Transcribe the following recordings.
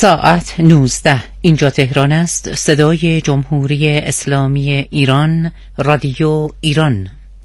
ساعت 19 اینجا تهران است. صدای جمهوری اسلامی ایران، رادیو ایران.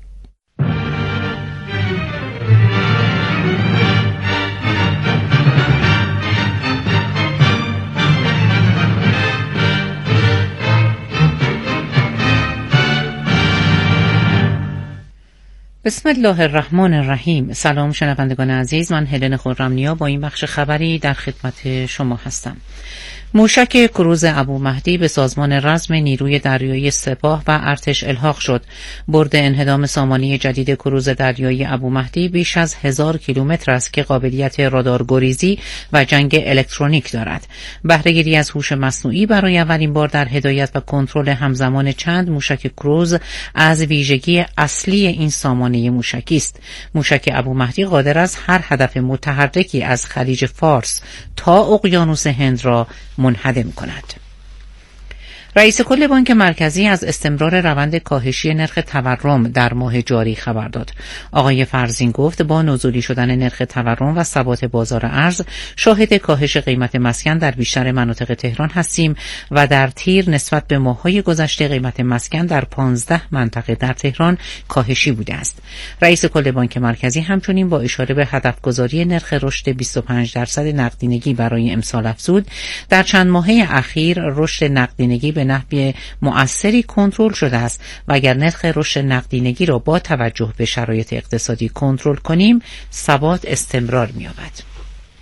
بسم الله الرحمن الرحیم. سلام شنوندگان عزیز، من هلن خرمنیا با این بخش خبری در خدمت شما هستم. موشک کروز ابومهدی به سازمان رزم نیروی دریایی سپاه و ارتش الحاق شد. برد انهدام سامانی جدید کروز دریایی ابومهدی بیش از 1000 کیلومتر است که قابلیت رادارگریزی و جنگ الکترونیک دارد. بهره‌گیری از هوش مصنوعی برای اولین بار در هدایت و کنترل همزمان چند موشک کروز از ویژگی اصلی این سامانه موشکی است. موشک ابومهدی قادر است هر هدف متحرکی از خلیج فارس تا اقیانوس هند را منهدم کند. رئیس کل بانک مرکزی از استمرار روند کاهشی نرخ تورم در ماه جاری خبر داد. آقای فرزین گفت با نزولی شدن نرخ تورم و ثبات بازار ارز شاهد کاهش قیمت مسکن در بیشتر مناطق تهران هستیم و در تیر نسبت به ماه‌های گذشته قیمت مسکن در 15 منطقه در تهران کاهشی بوده است. رئیس کل بانک مرکزی همچنین با اشاره به هدفگذاری نرخ رشد 25% نقدینگی برای امسال افزود در چند ماهه اخیر رشد نقدینگی به نحو مؤثری کنترل شده است و اگر نرخ رشد نقدینگی را با توجه به شرایط اقتصادی کنترل کنیم ثبات استمرار می‌یابد.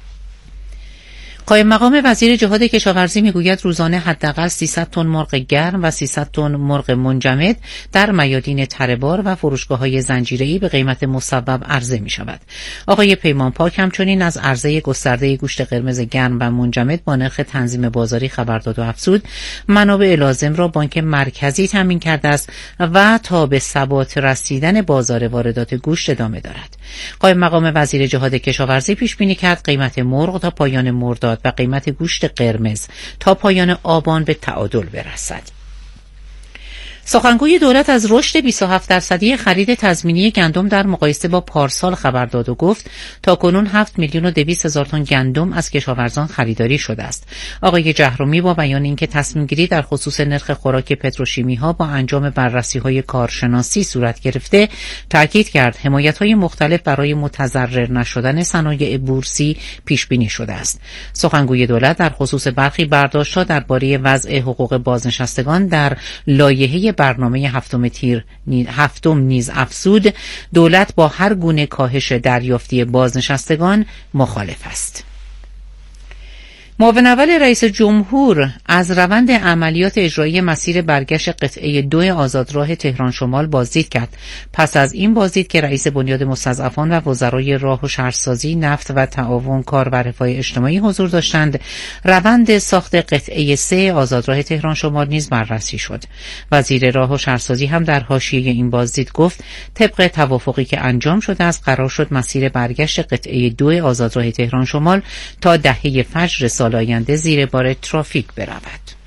قائم مقام وزیر جهاد کشاورزی میگوید روزانه حداقل 300 تن مرغ گرم و 300 تن مرغ منجمد در میادین تره‌بار و فروشگاه‌های زنجیره‌ای به قیمت مصوب عرضه می‌شود. آقای پیمانپاک همچنین از عرضه گسترده گوشت قرمز گرم و منجمد با نرخ تنظیم بازاری خبر داد و افزود منابع لازم را بانک مرکزی تامین کرده است و تا به ثبات رسیدن بازار واردات گوشت ادامه دارد. قائم مقام وزیر جهاد کشاورزی پیش بینی کرد قیمت مرغ تا پایان مرداد و قیمت گوشت قرمز تا پایان آبان به تعادل برسد. سخنگوی دولت از رشد 27% خرید تضمینی گندم در مقایسه با پارسال خبر داد و گفت تاکنون 7,200,000 تن گندم از کشاورزان خریداری شده است. آقای جهرومی با بیان اینکه تصمیم گیری در خصوص نرخ خوراک پتروشیمی ها با انجام بررسی های کارشناسی صورت گرفته تاکید کرد حمایت های مختلف برای متضرر نشدن صنایع بورسی پیش بینی شده است. سخنگوی دولت در خصوص برخی برداشت‌ها درباره وضع حقوق بازنشستگان در لایحه برنامه هفتم نیز افزود دولت با هر گونه کاهش دریافتی بازنشستگان مخالف است. معاون اول رئیس جمهور از روند عملیات اجرایی مسیر برگشت قطعه 2 آزادراه تهران شمال بازدید کرد. پس از این بازدید که رئیس بنیاد مستضعفان و وزرای راه و شهرسازی، نفت و تعاون، کار و رفاه اجتماعی حضور داشتند، روند ساخت قطعه 3 آزادراه تهران شمال نیز بررسی شد. وزیر راه و شهرسازی هم در حاشیه این بازدید گفت طبق توافقی که انجام شده است قرار شد مسیر برگشت قطعه 2 آزادراه تهران شمال تا دهه فجر سال آینده زیر بار ترافیک برود.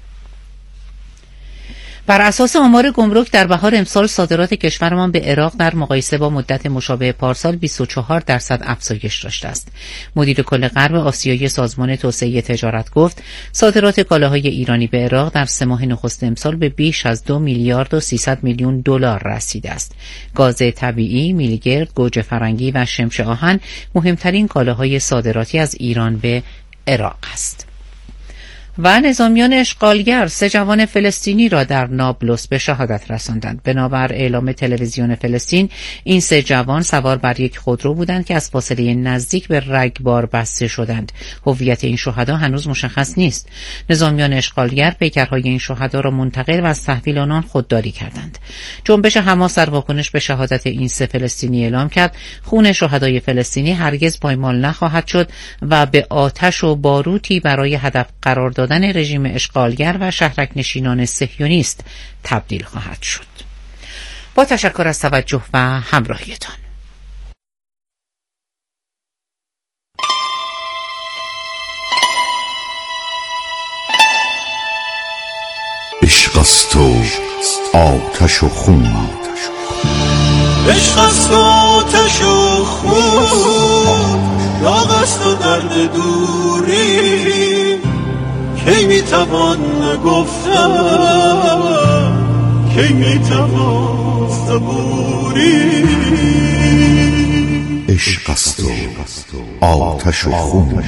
بر اساس آمار گمرک در بهار امسال صادرات کشورمان به عراق در مقایسه با مدت مشابه پارسال 24% افزایش داشته است. مدیر کل غرب آسیایی سازمان توسعه تجارت گفت صادرات کالاهای ایرانی به عراق در 3 ماه نخست امسال به بیش از 2,300,000,000 دلار رسیده است. گاز طبیعی، میلگرد، گوجه فرنگی و شمش آهن مهمترین کالاهای صادراتی از ایران به عراق است. و نظامیان اشغالگر 3 جوان فلسطینی را در نابلس به شهادت رساندند. بنابر اعلام تلویزیون فلسطین این 3 جوان سوار بر یک خودرو بودند که از فاصله نزدیک به رگبار بسته شدند. هویت این شهدا هنوز مشخص نیست. نظامیان اشغالگر پیکرهای این شهدا را منتقل و از تحویل آنان خودداری کردند. جنبش حماس در واکنش به شهادت این 3 فلسطینی اعلام کرد خون شهدای فلسطینی هرگز پایمال نخواهد شد و به آتش و باروتی برای هدف قرار دادن رژیم اشغالگر و شهرک نشینان صهیونیست تبدیل خواهد شد. با تشکر از توجه و همراهیتان. عشق است و آتش و خون، عشق است و آتش و خون، داغ است و درد دوری، کی میتوان گفتن، کی میتوان صبوری. عشق است و آتش و خون.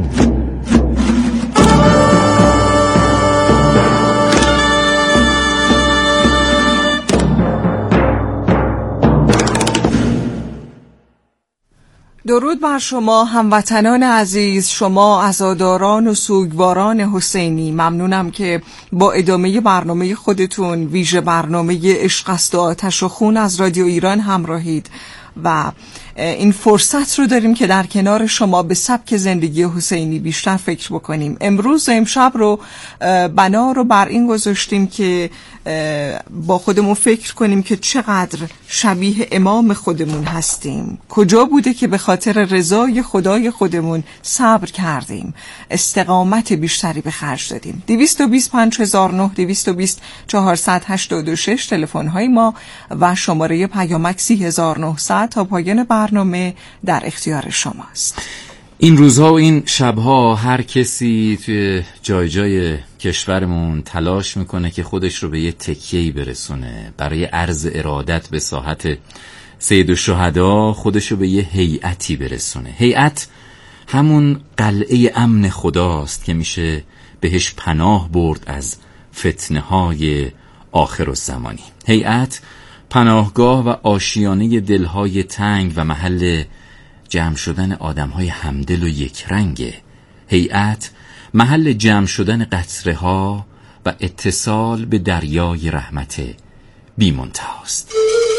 درود بر شما هموطنان عزیز، شما عزاداران و سوگواران حسینی. ممنونم که با ادامه برنامه خودتون، ویژه برنامه عشق است و آتش و خون از رادیو ایران همراهید و این فرصت رو داریم که در کنار شما به سبک زندگی حسینی بیشتر فکر بکنیم. امروز و امشب رو بنا رو بر این گذاشتیم که با خودمون فکر کنیم که چقدر شبیه امام خودمون هستیم، کجا بوده که به خاطر رضای خدای خودمون صبر کردیم، استقامت بیشتری به خرج دادیم. 225,009 220 486 تلفن های ما و شماره پیامک 3900 تا پایان برنامه در اختیار شماست. این روزها و این شبها هر کسی توی جای کشورمون تلاش میکنه که خودش رو به یه تکیه‌ای برسونه. برای عرض ارادت به ساحت سید الشهدا خودش رو به یه هیئتی برسونه. هیئت همون قلعه امن خداست که میشه بهش پناه برد از فتنه های آخرالزمانی. هیئت پناهگاه و آشیانه دلهای تنگ و محل جمع شدن آدمهای همدل و یکرنگه. هیئت محل جمع شدن قطره ها و اتصال به دریای رحمت بی منتهاست.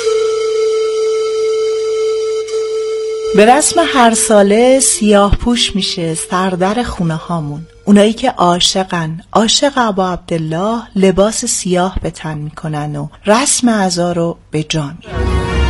به رسم هر ساله سیاه پوش میشه سردر خونه هامون. اونایی که عاشقن، عاشق ابا عبدالله، لباس سیاه به تن میکنن و رسم عزا رو به جا میارن.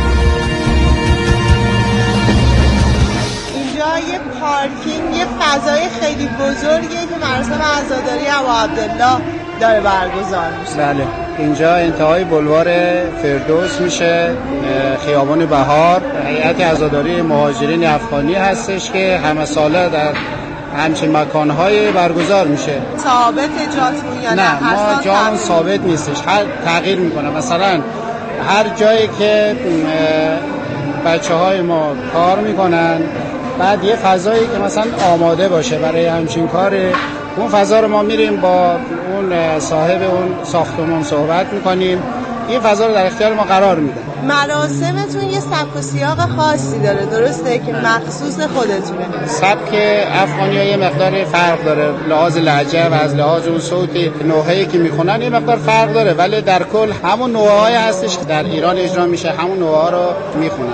اینجا یه پارکینگ، یه فضای خیلی بزرگیه که مراسم عزاداری ابا عبدالله داره برگزار میشه. بله، اینجا انتهای بلوار فردوس میشه، خیابان بهار. هیئت عزاداری مهاجرین افغانی هستش که همه ساله در همچین مکانهای برگزار میشه. ثابت جاتون یا نه؟ ما جامون ثابت نیستش، هر تغییر میکنه. مثلا هر جایی که بچه های ما کار میکنن، بعد یه فضایی که مثلا آماده باشه برای همچین کار، اون فضا رو ما میریم با اون صاحب اون ساختمان صحبت میکنیم، این فضا رو در اختیار ما قرار میده. مراسمتون یه سبک و سیاق خاصی داره، درسته که مخصوص خودتونه؟ سبک افغانی‌ها یه مقدار فرق داره، لحاظ لهجه و از لحاظ اون صوتی نوحه‌ای که میخونن یه مقدار فرق داره، ولی در کل همون نوحه‌های هستش که در ایران اجرا میشه، همون نوحه‌ها رو میخونن.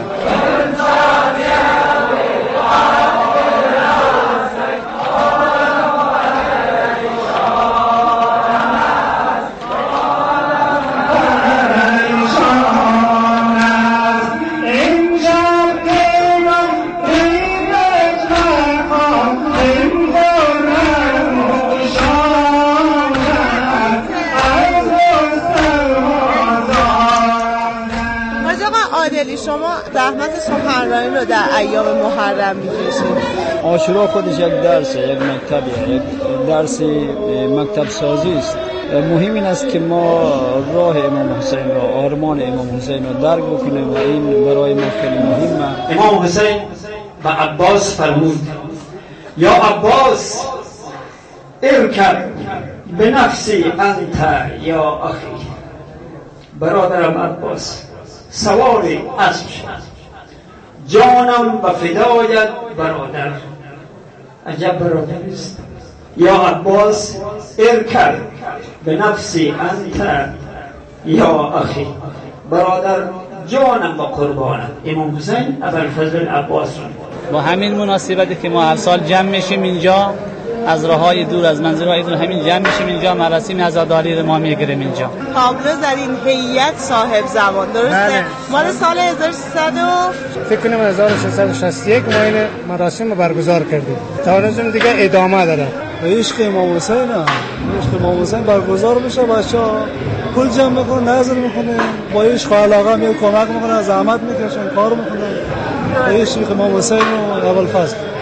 شما زحمت سخنرانی رو در ایام محرم می‌کشید. عاشورا خودش یک درسه، یک مکتبیه، یک درسی مکتب سازی است. مهم این است که ما راه امام حسین و آرمان امام حسین رو درک بکنیم و این برای ما خیلی مهمه. امام حسین و عباس فرمود: یا عباس ارکب به نفسی انت یا اخی. برادرم عباس، سواری اسب شد، جانم و فدایت برادر. عجب برادر است. یا عباس ارکب به نفسی انت یا اخی. برادر، جانم و قربانم. امام حسین ابوالفضل عباس را با همین مناسبتی که ما هر سال جمع میشیم اینجا، از راههای دور، از منظرهای دور همین جمع میشیم اینجا، مراسم عزاداری رو ما میگیریم اینجا. تابلو در این هیئت صاحب زمان، درسته؟ بله. مال سال 1300 فکر کنم 1361 ما این مراسم رو برگزار کردیم. تا روزم دیگه ادامه داره. عشق امام حسین، عشق امام حسین برگزار بشه، بچه‌ها پول جمع میکنن، نظر میکنه، با عشق و علاقه می کمک میکنن، زحمت میکشن، کار میکنن. عشق امام حسین و ابوالفضل.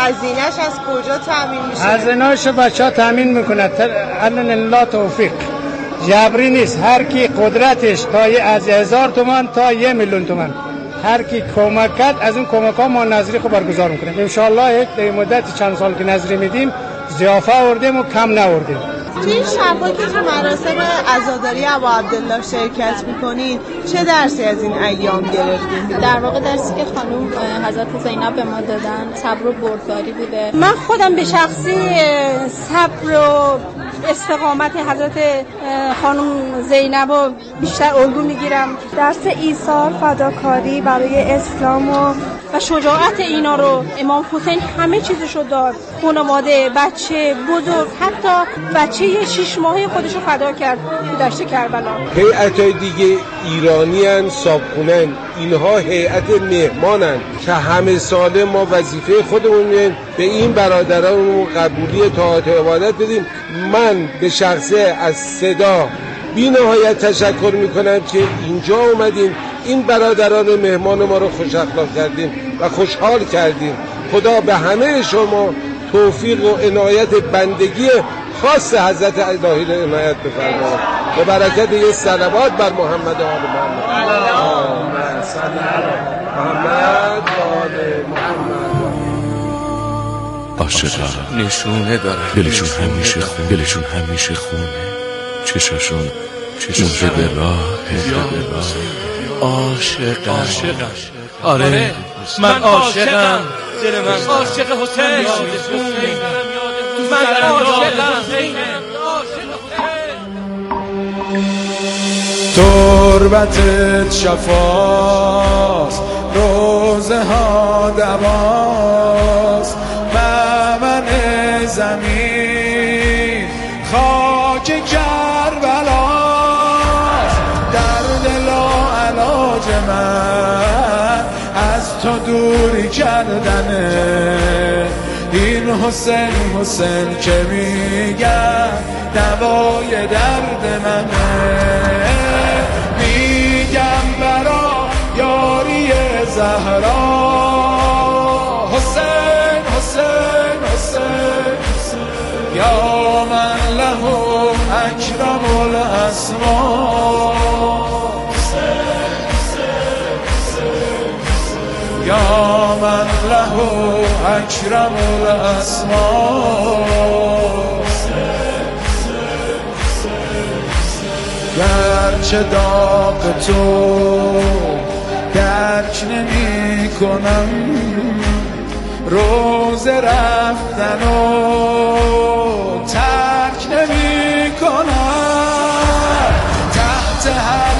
هزینه‌اش از کجا تامین میشه؟ هزینه‌اش بچه‌ها تامین میکنه. الان الله توفیق جبری نیست. هر کی قدرتش تا از 1000 تومان تا 1 میلیون تومان هر کی کمک کرد از اون کمک‌ها ما نظری خو برگزار میکنیم. ان شاء الله در مدت چند سال که نظری میدیم ضیافه آوردیم و کم نآوردیم. توی این شب‌ها که تو مراسم عزاداری ابا عبدالله شرکت میکنین چه درسی از این ایام گرفتین؟ در واقع درسی که خانم حضرت زینب به ما دادن صبر و بردباری بوده. من خودم به شخصی صبر و استقامت حضرت خانم زینب رو بیشتر الگو میگیرم. درس ایثار، فداکاری برای اسلام و شجاعت اینا رو امام حسین همه چیزشو داد. خانواده، بچه، بزرگ، حتی بچه 6 ماهه خودشو فدا کرد تو دشت کربلا. هیئت‌های دیگه ایرانیان، صابخونن، اینها هیئت مهمانن که همه ساله ما وظیفه خودمون به این برادران قبولی طاعت و عبادت بدیم. من به شخصه از صدا بی نهایت تشکر میکنم که اینجا اومدیم این برادران مهمان ما رو خوش اخلاق کردیم و خوشحال کردیم. خدا به همه شما توفیق و عنایت بندگی خاص حضرت الهی رو عنایت بفرماید. به برکت یه صلوات بر محمد و آل محمد. اللهم صل علی محمد و آل محمد. عاشقا نشونه داره دلشون همیشه خونه چشاشون به راه عاشقا. آره من عاشقم. دل من عاشق حسین. من عاشقم. تربتت شفاست، روزه ها دواست، ممن زمین خاک کربلاست. درد لاعلاج من از تو دوری کردنه. این حسین که میگن دوای درد منه. میگم برا یاری زهرا حسین یا من له اکرم الاسما. یا من له اکرم الاسما. گرچه داغ تو درک نمی کنم، روز رفتن و ترک نمی کنم. تحت هر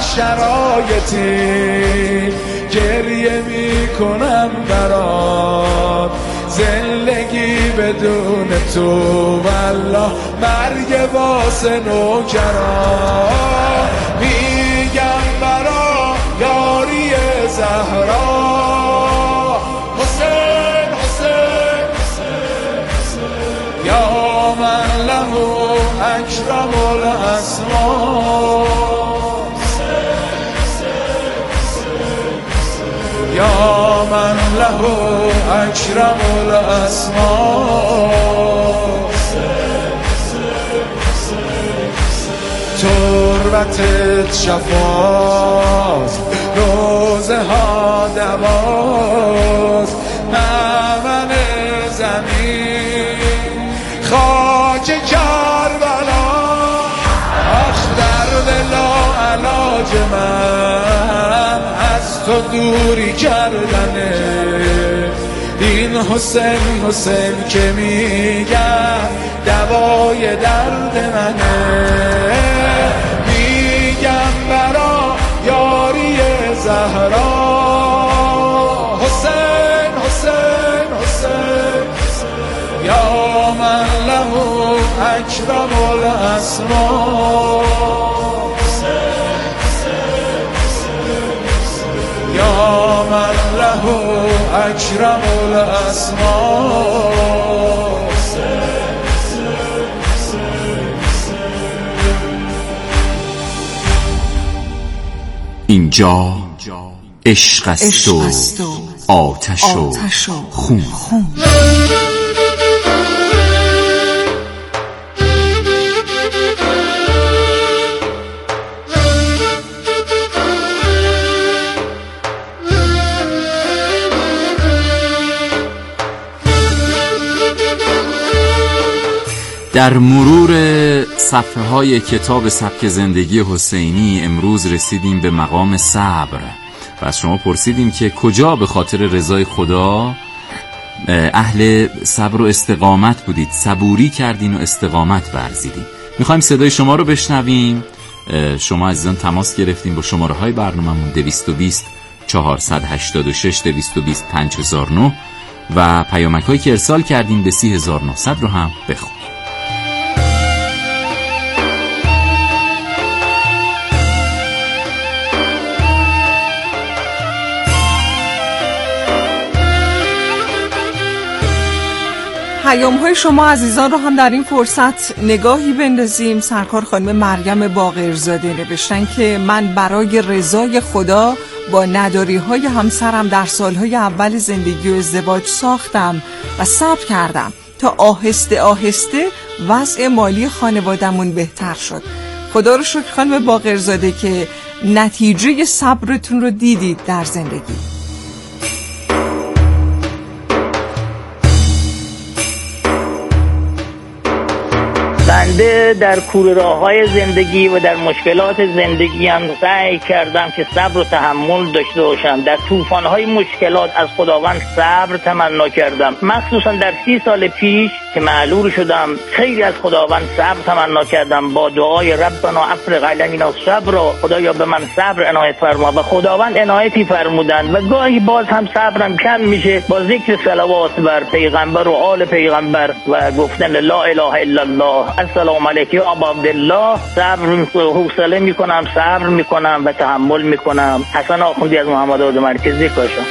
شرایطی گریه می کنم برات. زندگی بدون تو والله مرگ واسه نوکران. میگم برا یاری زهرا یا من له اکرم الاسما. یا من له اکرم الاسما. تربتت شفاست، روزه ها دواست، ممن زمین خاک کربلا. آخ درد لاعلاج من از تو دوری کردنه. این حسین که میگن دوای درد منه. میگم برا یاری زهرا حسین یا من له اکرم الاسما. یا من له اکرم الاسما. اینجا عشق است و آتش و خون. در مرور صفحه های کتاب سبک زندگی حسینی امروز رسیدیم به مقام صبر و از شما پرسیدیم که کجا به خاطر رضای خدا اهل صبر و استقامت بودید، صبوری کردین و استقامت ورزیدین. میخوایم صدای شما رو بشنویم. شما عزیزان تماس گرفتیم با شماره های برنامه‌مون 220 486 220 5009 و پیامک هایی که ارسال کردیم به 30900 رو هم بخونیم. پیام‌های شما عزیزان رو هم در این فرصت نگاهی بندازیم. سرکار خانم مریم باقرزاده نوشتن که من برای رضای خدا با نداری‌های همسرم در سالهای اول زندگی و ازدواج ساختم و صبر کردم تا آهسته آهسته وضع مالی خانوادمون بهتر شد. خدا رو شکر خانم باقرزاده که نتیجه صبرتون رو دیدید در زندگی. بنده در کوره راه‌های زندگی و در مشکلات زندگی هم سعی کردم که صبر و تحمل داشته باشم. در طوفان‌های مشکلات از خداوند صبر تمنا کردم. مخصوصا در 30 سال پیش که معلول شدم خیلی از خداوند صبر تمنا کردم با دعای ربنا افرغ علینا الصبر، خدایا به من صبر عنایت فرما و خداوند عنایتی فرمودند و گاهی باز هم صبرم کم میشه با ذکر صلوات بر پیغمبر و آل پیغمبر و گفتن لا اله الا الله السلام علیکم ابا عبدالله. صبر حوصله میکنم، صبر میکنم و تحمل میکنم. حسن آخوندی از محمد آباد مرکزی کاشان.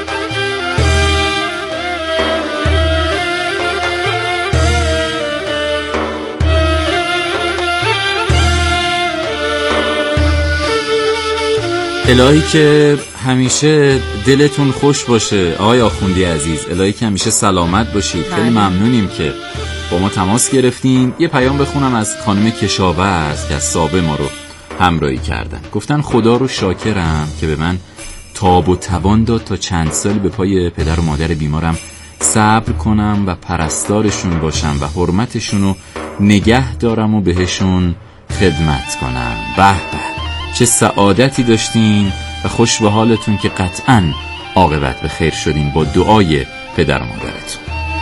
الهی که همیشه دلتون خوش باشه آقای آخوندی عزیز، الهی که همیشه سلامت باشید. خیلی ممنونیم که با ما تماس گرفتین. یه پیام بخونم از خانم کشاورز که از سابه ما رو همراهی کردن. گفتن خدا رو شاکرم که به من تاب و توان داد تا چند سال به پای پدر و مادر بیمارم صبر کنم و پرستارشون باشم و حرمتشون رو نگه دارم و بهشون خدمت کنم. به به چه سعادتی داشتین و خوش به حالتون که قطعاً عاقبت به خیر شدین با دعای پدر و مادرتون.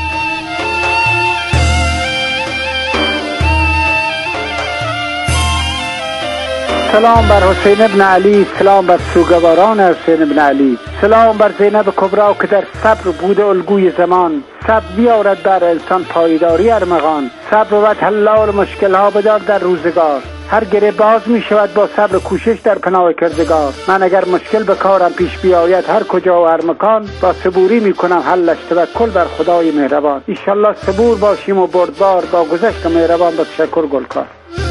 سلام بر حسین ابن علی، سلام بر سوگواران حسین ابن علی، سلام بر زینب کبرا که در صبر بوده الگوی زمان. صبر بیارد بر انسان پایداری ارمغان، صبر و حل مشکل ها بدار در روزگار. هر گره باز می شود با صبر کوشش در پناه کردگار. من اگر مشکل به کارم پیش بیاید هر کجا و هر مکان، با صبوری می کنم حلش، توکل بر خدای مهربان. انشالله صبور باشیم و بردبار با گذشت مهربان. با تشکر گلکار.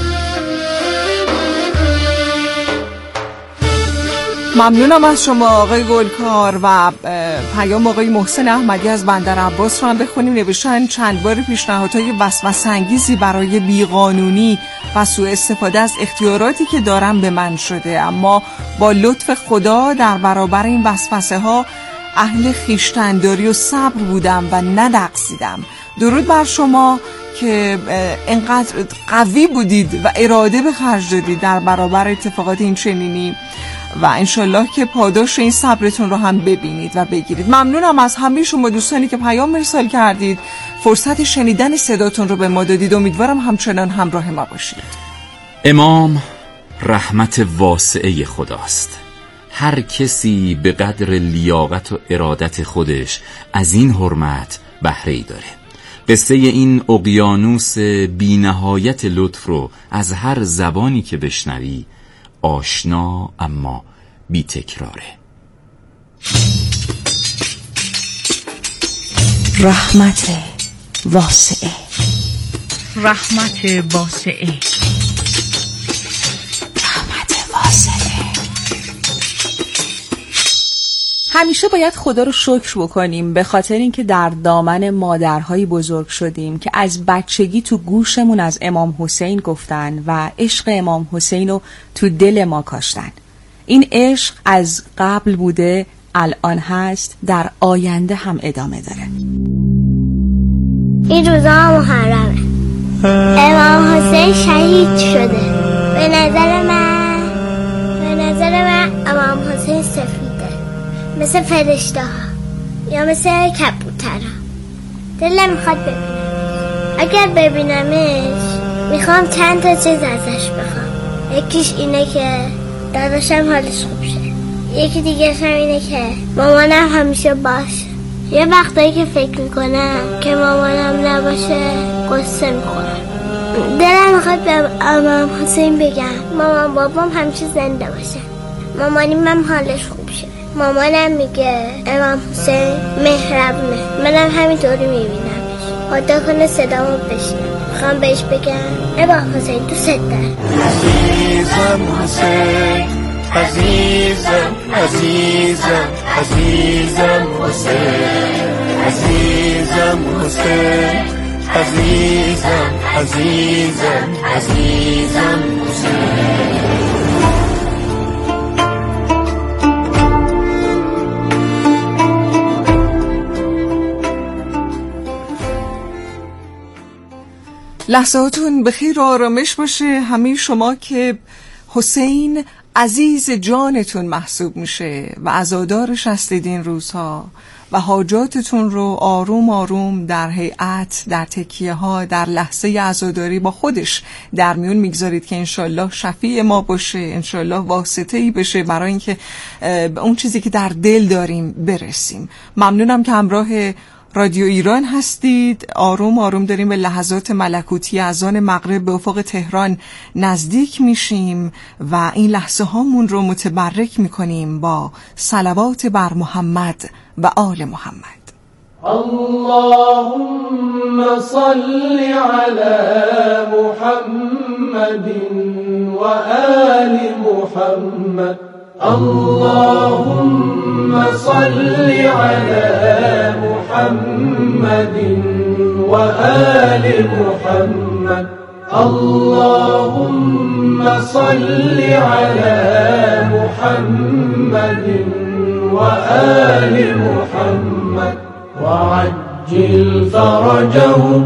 ممنونم از شما آقای گلکار. و پیام آقای محسن احمدی از بندر عباس رو هم بخونیم. نوشتن چند بار پیشنهادهای وسوسه‌انگیزی برای بیقانونی و سوء استفاده از اختیاراتی که دارم به من شده، اما با لطف خدا در برابر این وسوسه ها اهل خویشتن‌داری و صبر بودم و نلغزیدم. درود بر شما که انقدر قوی بودید و اراده به خرج دادید در برابر اتفاقات این چنینی و انشالله که پاداش این صبرتون رو هم ببینید و بگیرید. ممنونم از همه شما دوستانی که پیام ارسال کردید، فرصت شنیدن صداتون رو به ما دادید. امیدوارم همچنان همراه ما باشید. امام رحمت واسعه خداست. هر کسی به قدر لیاقت و ارادت خودش از این حرمت بهره‌ای داره. قصه این اقیانوس بی نهایت لطف رو از هر زبانی که بشنوی آشنا اما بی تکراره. رحمت واسعه، رحمت واسعه، رحمت واسعه. همیشه باید خدا رو شکر بکنیم به خاطر اینکه در دامن مادرهایی بزرگ شدیم که از بچگی تو گوشمون از امام حسین گفتن و عشق امام حسین رو تو دل ما کاشتن. این عشق از قبل بوده، الان هست، در آینده هم ادامه داره. این روزا محرمه. امام حسین شهید شده. به نظر من امام حسین سفیده، مثل فرشته ها یا مثل کبوتر ها. دلم میخواد ببینمش. اگر ببینمش میخوام چند تا چیز ازش بخوام. یکیش اینه که داداشم حالش خوب شه، یکی دیگه هم اینه که مامانم همیشه باشه. یه وقتایی که فکر میکنم که مامانم نباشه قصه میخورم. دلم میخواد به امام حسین بگم مامان بابام همیشه زنده باشه، مامانیم حالش خوب شه. مامانم میگه امام حسین مهربونه، منم همینطوری میبینمش. خدا کنه صدامو بشنوه. میخوام بهش بگم امام حسین دوست دارم. عزیزم حسین، عزیزم عزیزم عزیزم حسین، عزیزم حسین، عزیزم عزیزم عزیزم حسین. لحظاتون بخیر و آرامش باشه همه شما که حسین عزیز جانتون محسوب میشه و عزادارش هستید این روزها و حاجاتتون رو آروم آروم در هیئت، در تکیه ها، در لحظه عزاداری با خودش در میون میگذارید که انشالله شفیع ما باشه، انشالله واسطه‌ای بشه برای اینکه به اون چیزی که در دل داریم برسیم. ممنونم که همراه رادیو ایران هستید. آروم آروم داریم به لحظات ملکوتی اذان مغرب به افق تهران نزدیک میشیم و این لحظه هامون رو متبرک میکنیم با صلوات بر محمد و آل محمد. اللهم صل على محمد و آل محمد. اللهم صل على محمد و آل محمد. اللهم صل على محمد و آل محمد و عجل فرجهم.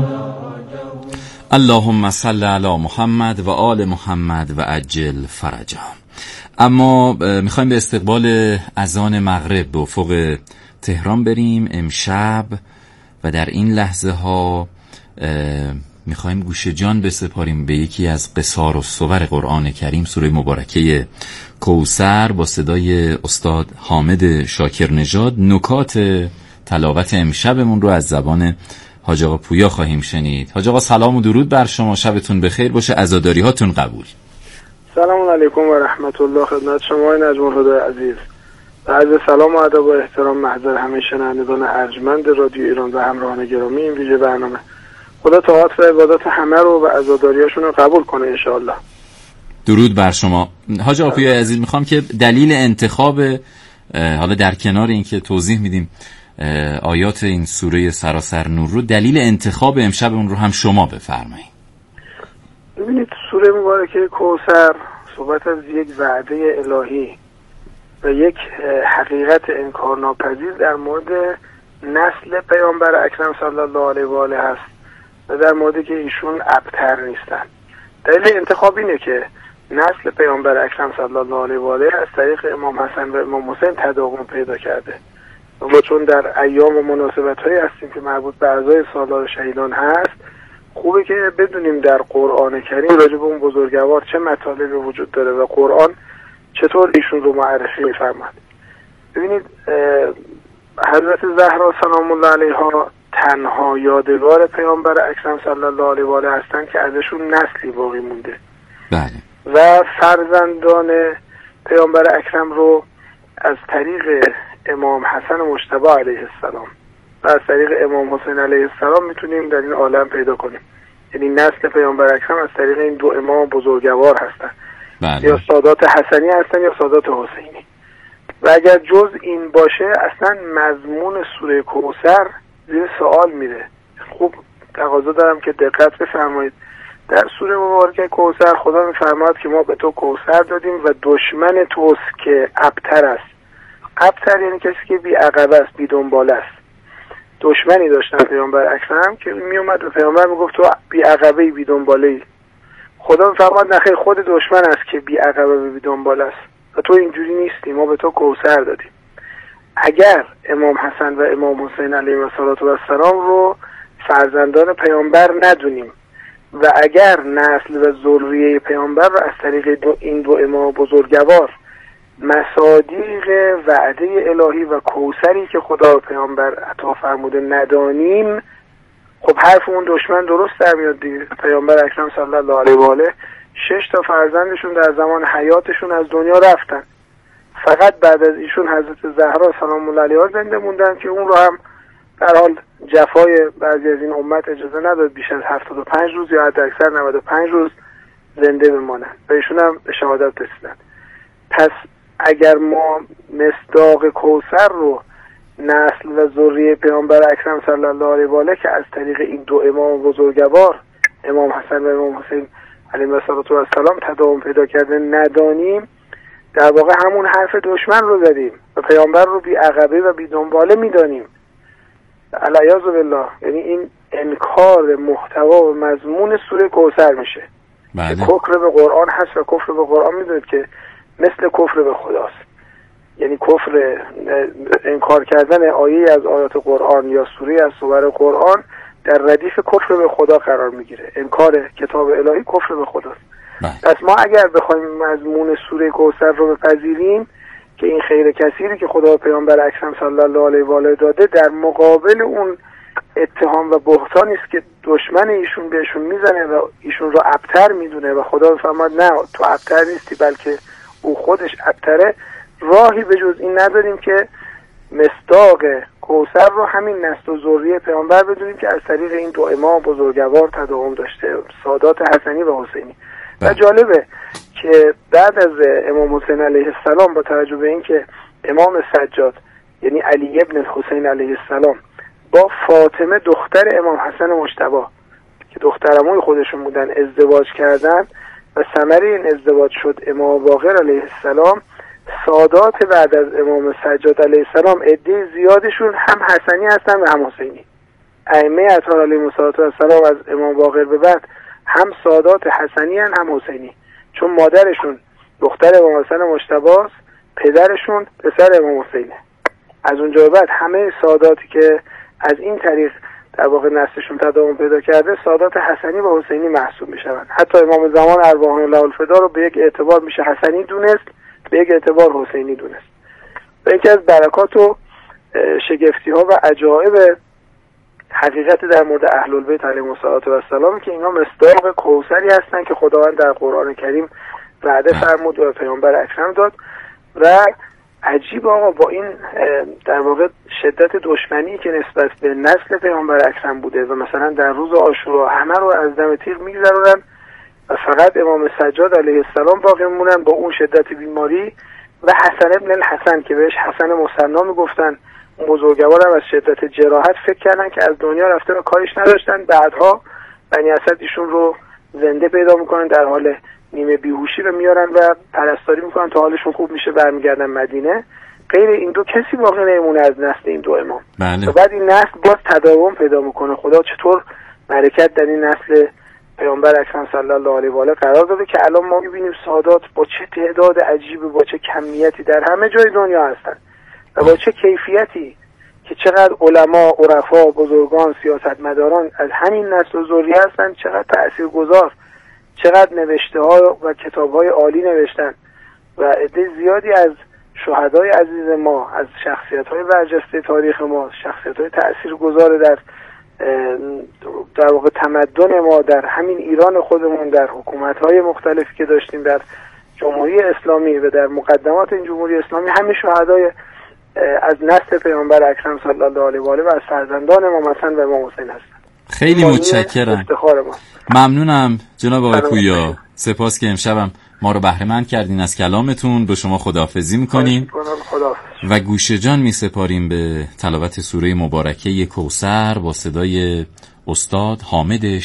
اللهم صل علی محمد و آل محمد و عجل فرجهم. اما میخوایم به استقبال اذان مغرب به افق تهران بریم امشب و در این لحظه ها میخوایم گوش جان بسپاریم به یکی از قصار و صور قرآن کریم، سوره مبارکه کوثر با صدای استاد حامد شاکر نژاد. نکات تلاوت امشبمون رو از زبان حاج آقا پویا خواهیم شنید. حاج آقا سلام و درود بر شما، شبتون بخیر باشه، عزاداری هاتون قبول. سلام علیکم و رحمت الله خدمت شما نجم الهدی عزیز. عرض سلام و ادب و احترام محضر همه شنوندگان ارجمند رادیو ایران و همراهان گرامی این ویژه برنامه. خدا طاعت و عبادت همه رو و عزاداریاشون رو قبول کنه ان شاء الله. درود بر شما. حاج آقا پویا عزیز، میخوام که دلیل انتخاب، حالا در کنار اینکه توضیح میدیم آیات این سوره سراسر نور رو، دلیل انتخاب امشب اون رو هم شما بفرمایید. ببینید سوره مبارکه کوثر صحبت از یک وعده الهی و یک حقیقت انکارناپذیر در مورد نسل پیامبر اکرم صلی الله علیه و آله هست و در موردی که ایشون ابتر نیستن. دلیل انتخاب اینه که نسل پیامبر اکرم صلی الله علیه و آله از طریق امام حسن و امام حسین تداوم پیدا کرده و چون در ایام و مناسبت‌هایی هستیم که مربوط به اعضای سالار شهیدان هست، خوبه که بدونیم در قرآن کریم راجع به اون بزرگوار چه مطالبی وجود داره و قرآن چطور ایشون رو معرفی می‌فرماد. ببینید حضرت زهرا سلام الله علیها تنها یادگار پیامبر اکرم صلی الله علیه و آله هستن که ازشون نسلی باقی مونده. بله. و فرزندان پیامبر اکرم رو از طریق امام حسن مجتبی علیه السلام و از طریق امام حسین علیه السلام میتونیم در این عالم پیدا کنیم. یعنی نسل پیامبر اکرم از طریق این دو امام بزرگوار هستن. بله. یا سادات حسنی هستن یا سادات حسینی. و اگر جز این باشه اصلا مضمون سوره کوثر زیر سوال میره. خوب تقاضا دارم که دقت بفرمایید. در سوره مبارکه کوثر خدا میفرماد که ما به تو کوثر دادیم و دشمن توست که ابتر است. ابتر یعنی کسی که بی عقب است، بی دنبال است. دشمنی داشتن پیامبر اکرم که می اومد به پیامبر میگفت تو بی عقبه بی دنباله. خدا فرمود نه خیر، خود دشمن است که بی عقبه بی دنباله است و تو اینجوری نیستی، ما به تو کوثر دادیم. اگر امام حسن و امام حسین علیهم السلام رو فرزندان پیامبر ندونیم و اگر نسل و ذریه پیامبر رو از طریق این دو امام بزرگوار مصادیق وعده الهی و کوثری که خدا پیامبر عطا فرموده ندانیم، خب حرف اون دشمن درست در میاد دیگه. پیامبر اکرم صلی الله علیه و آله 6 تا فرزندشون در زمان حیاتشون از دنیا رفتن. فقط بعد از ایشون حضرت زهرا سلام الله علیها زنده موندن که اون رو هم در حال جفای بعضی از این امت اجازه نداد بیش از 75 روز یا حتی اکثر 95 روز زنده بمانن و ایشون هم به شهادت رسیدن. پس اگر ما مصداق کوثر رو نسل و ذریه پیامبر اکرم صلی الله علیه و آله که از طریق این دو امام بزرگوار امام حسن و امام حسین علیهم السلام تداوم پیدا کرده ندانیم، در واقع همون حرف دشمن رو زدیم و پیامبر رو بی عقبه و بی دنباله میدانیم. علیاذ بالله. یعنی این انکار محتوا و مضمون سوره کوثر میشه. کفر به قرآن هست و کفر به قرآن میدونید که مثل کفر به خداست. یعنی کفر انکار کردن آیه از آیات قرآن یا سوره از سور قرآن در ردیف کفر به خدا قرار میگیره. انکار کتاب الهی کفر به خداست. پس ما اگر بخوایم مضمون سوره کوثر رو بپذیریم که این خیر کثیری که خدا پیامبر اکرم صلی الله علیه و آله داده در مقابل اون اتهام و بهتانی است که دشمن ایشون بهشون میزنه و ایشون رو ابتر میدونه و خدا فرماد نه تو ابتر نیستی بلکه او خودش ابتره، راهی به جز این نداریم که مصداق کوثر رو همین نسل و ذریه پیامبر بدونیم که از طریق این دو امام بزرگوار تداوم داشته، سادات حسنی و حسینی. و جالبه که بعد از امام حسین علیه السلام با توجه به اینکه امام سجاد یعنی علی ابن الحسین علیه السلام با فاطمه دختر امام حسن مجتبی که دخترعموی خودشون بودن ازدواج کردن و ثمره این ازدواج شد امام باقر علیه السلام، سادات بعد از امام سجاد علیه السلام عده زیادشون هم حسنی هستن و هم حسینی. ائمه اطهار علیهم السلام از امام باقر به بعد هم سادات حسنی هن هم حسینی، چون مادرشون دختر امام حسن مجتبی است، پدرشون پسر امام حسینه. از اونجا به بعد همه ساداتی که از این طریق در واقع نسلشون تداوم پیدا کرده سادات حسنی و حسینی محسوب میشن. حتی امام زمان ارواحهم الله الفدا رو به یک اعتبار میشه حسنی دونست، به یک اعتبار حسینی دونست. و یکی از برکات و شگفتی ها و عجایب حقیقت در مورد اهل البیت علیهم السلام که اینا مصداق کوثری هستن که خداوند در قرآن کریم وعده فرمود و پیامبر اکرم داد. و عجیب آقا با این در واقع شدت دشمنی که نسبت به نسل پیامبر اکرم بوده و مثلا در روز عاشورا همه رو از دم تیغ میگذرونن و فقط امام سجاد علیه السلام باقی میمونن با اون شدت بیماری و حسن ابن الحسن که بهش حسن مصنا میگفتن، اون بزرگوار هم از شدت جراحت فکر کردن که از دنیا رفته و کارش نداشتن. بعدها بنی اسد ایشون رو زنده پیدا میکنن در حال نیمه بیهوشی و میارن و پرستاری میکنن تا حالشون خوب میشه، برمیگردن مدینه. غیر این دو کسی باقی نمیمونه از نسل این دو امام. و بعد این نسل باز تداوم پیدا میکنه. خدا چطور برکت در این نسل پیامبر اکرم صلی الله علیه و آله قرار داده که الان ما میبینیم سادات با چه تعداد عجیبی، با چه کمیتی در همه جای دنیا هستن و با چه کیفیتی که چقدر علما، عرفا، بزرگان، سیاستمداران از همین نسل و ذریه هستن، چقدر تاثیرگذار، چقدر نوشته ها و کتاب های عالی نوشتن و عده زیادی از شهدای عزیز ما، از شخصیت های برجسته تاریخ ما، شخصیت های تاثیرگذار در واقع تمدن ما، در همین ایران خودمون، در حکومت های مختلفی که داشتیم، در جمهوری اسلامی و در مقدمات این جمهوری اسلامی، همین شهدای از نسل پیامبر اکرم صلی الله علیه و آله و از فرزندان امام حسن و امام حسین هستند. خیلی متشکرم. ممنونم جناب آقای پویا. سپاس که امشبم ما رو بهره مند کردین از کلامتون. به شما خداحافظی میکنیم و گوش جان میسپاریم به تلاوت سوره مبارکه کوثر با صدای استاد حامد